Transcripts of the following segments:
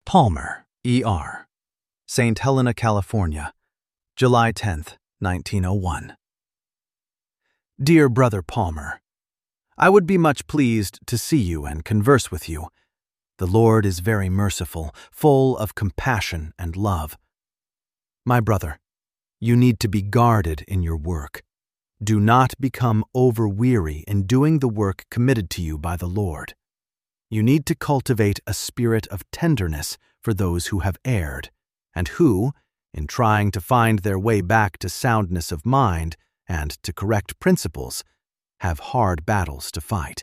Palmer, E.R., St. Helena, California, July 10, 1901. Dear Brother Palmer, I would be much pleased to see you and converse with you. The Lord is very merciful, full of compassion and love. My brother, you need to be guarded in your work. Do not become over-weary in doing the work committed to you by the Lord. You need to cultivate a spirit of tenderness for those who have erred, and who, in trying to find their way back to soundness of mind and to correct principles, have hard battles to fight.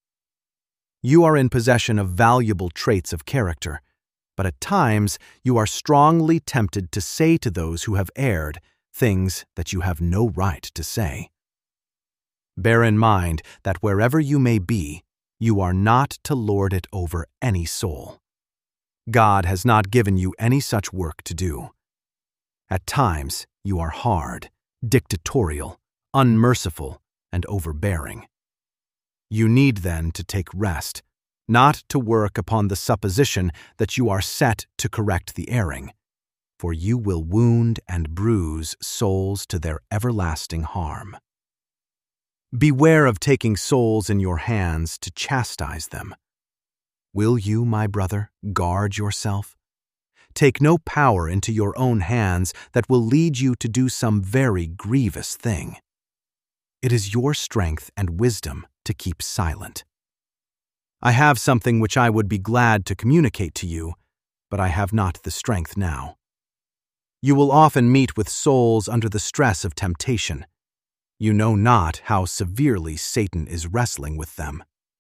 You are in possession of valuable traits of character, but at times you are strongly tempted to say to those who have erred things that you have no right to say. Bear in mind that wherever you may be, you are not to lord it over any soul. God has not given you any such work to do. At times, you are hard, dictatorial, unmerciful, and overbearing. You need then to take rest, not to work upon the supposition that you are set to correct the erring, for you will wound and bruise souls to their everlasting harm. Beware of taking souls in your hands to chastise them. Will you, my brother, guard yourself? Take no power into your own hands that will lead you to do some very grievous thing. It is your strength and wisdom to keep silent. I have something which I would be glad to communicate to you, but I have not the strength now. You will often meet with souls under the stress of temptation. You know not how severely Satan is wrestling with them.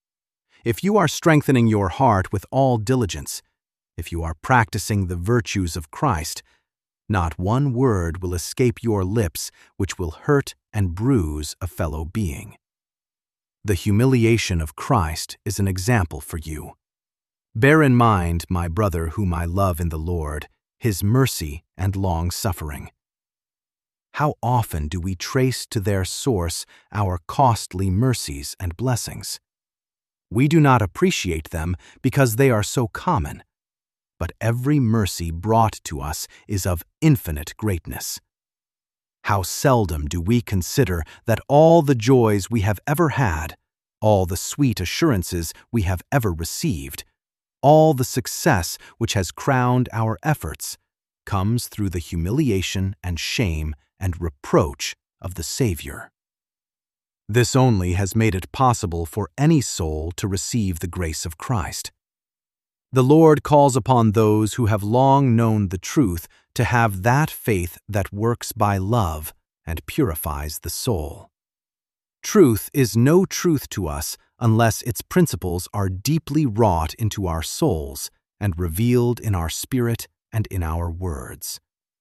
If you are strengthening your heart with all diligence, if you are practicing the virtues of Christ, not one word will escape your lips which will hurt and bruise a fellow being. The humiliation of Christ is an example for you. Bear in mind, my brother whom I love in the Lord, his mercy and long-suffering. How often do we trace to their source our costly mercies and blessings? We do not appreciate them because they are so common, but every mercy brought to us is of infinite greatness. How seldom do we consider that all the joys we have ever had, all the sweet assurances we have ever received, all the success which has crowned our efforts, comes through the humiliation and shame and reproach of the Savior. This only has made it possible for any soul to receive the grace of Christ. The Lord calls upon those who have long known the truth to have that faith that works by love and purifies the soul. Truth is no truth to us unless its principles are deeply wrought into our souls and revealed in our spirit and in our words.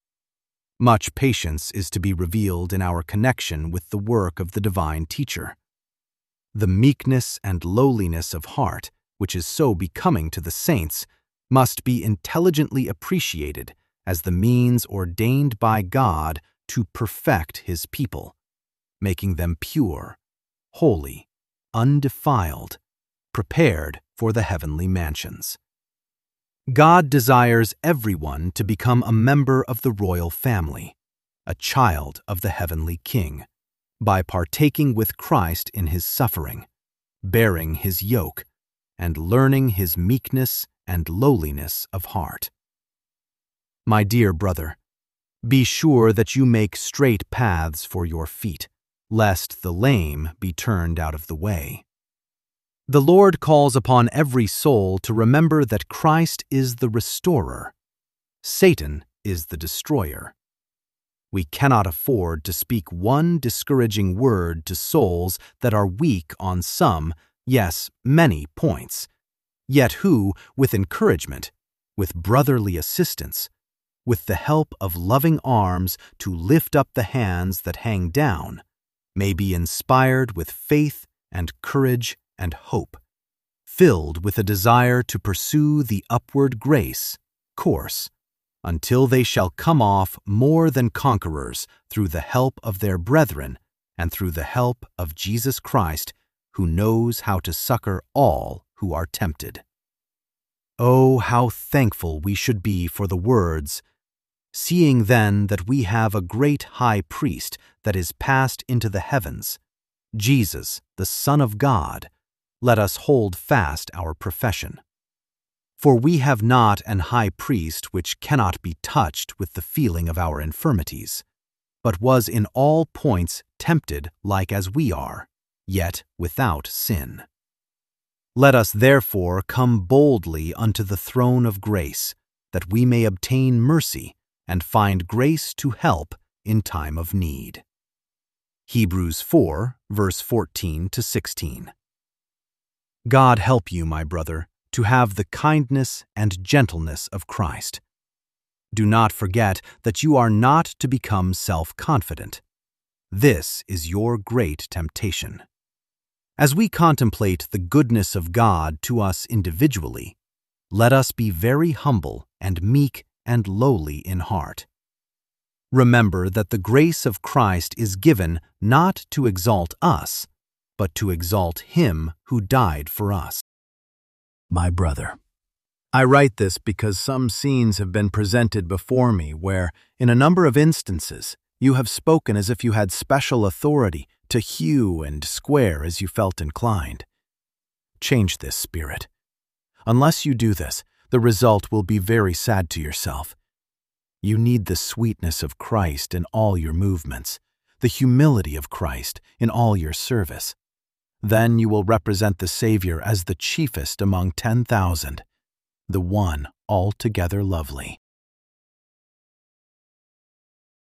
Much patience is to be revealed in our connection with the work of the divine teacher. The meekness and lowliness of heart, which is so becoming to the saints, must be intelligently appreciated as the means ordained by God to perfect his people, making them pure, holy, undefiled, prepared for the heavenly mansions. God desires everyone to become a member of the royal family, a child of the heavenly King, by partaking with Christ in his suffering, bearing his yoke, and learning his meekness and lowliness of heart. My dear brother, be sure that you make straight paths for your feet, lest the lame be turned out of the way. The Lord calls upon every soul to remember that Christ is the restorer. Satan is the destroyer. We cannot afford to speak one discouraging word to souls that are weak on some, yes, many points, yet who, with encouragement, with brotherly assistance, with the help of loving arms to lift up the hands that hang down, may be inspired with faith and courage and hope, filled with a desire to pursue the upward course, until they shall come off more than conquerors through the help of their brethren and through the help of Jesus Christ, who knows how to succor all who are tempted. Oh, how thankful we should be for the words, "Seeing then that we have a great high priest that is passed into the heavens, Jesus, the Son of God, let us hold fast our profession. For we have not an high priest which cannot be touched with the feeling of our infirmities, but was in all points tempted like as we are, yet without sin. Let us therefore come boldly unto the throne of grace, that we may obtain mercy and find grace to help in time of need." Hebrews 4, verse 14 to 16. God help you, my brother, to have the kindness and gentleness of Christ. Do not forget that you are not to become self-confident. This is your great temptation. As we contemplate the goodness of God to us individually, let us be very humble and meek and lowly in heart. Remember that the grace of Christ is given not to exalt us, but to exalt Him who died for us. My brother, I write this because some scenes have been presented before me where, in a number of instances, you have spoken as if you had special authority to hew and square as you felt inclined. Change this spirit. Unless you do this, the result will be very sad to yourself. You need the sweetness of Christ in all your movements, the humility of Christ in all your service. Then you will represent the Savior as the chiefest among 10,000, the one altogether lovely.